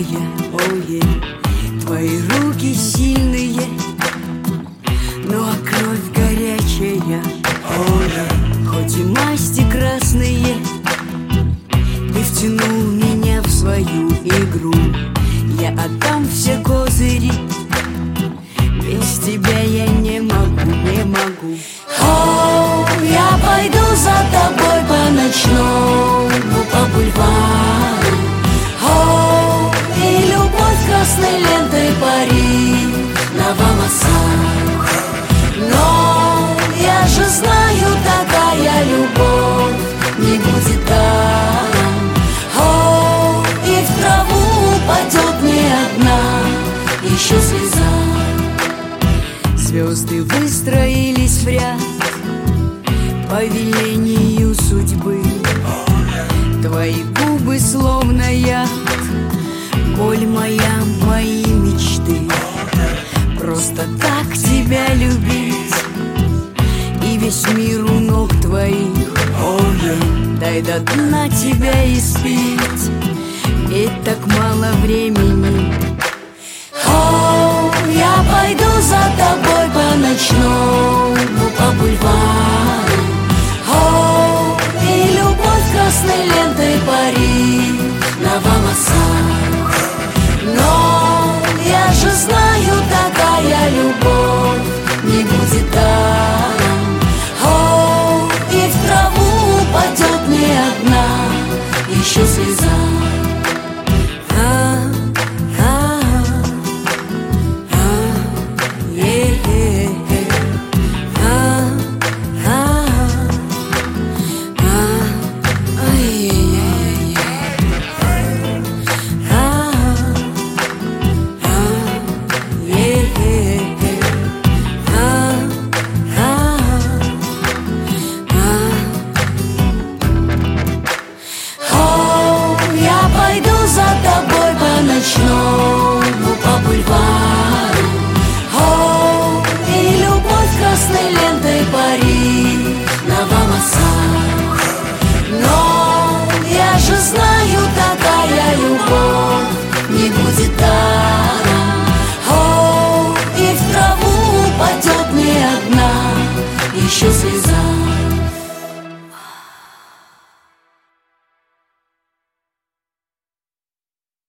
милая, ой, твои руки сильные, ну а кровь горячая, ой, хоть и масти красные, ты втянул меня в свою игру. Я отдам все козыри, без тебя я не могу, не могу. О, я пойду за тобой по ночному, по бульвару. О, и любовь красной лентой парит на волосах. Но я же знаю, такая любовь не будет даром. О, и в траву упадет не одна еще слеза. Звезды выстроились в ряд по велению судьбы. Твои губы словно яд, боль моя, мои мечты. Просто так тебя любить, и весь мир у ног твоих. Ой, дай до дна тебя испить, ведь так мало времени. О, я пойду за тобой по ночному, по бульвару. О, и любовь красной лентой парит на волосах. Но я же знаю, такая любовь не будет даром. О, и в траву упадет не одна еще слеза. Ночному, по бульвару. О, и любовь красной лентой парит на волосах. Но я же знаю, такая любовь не будет даром. О, и в траву упадет не одна еще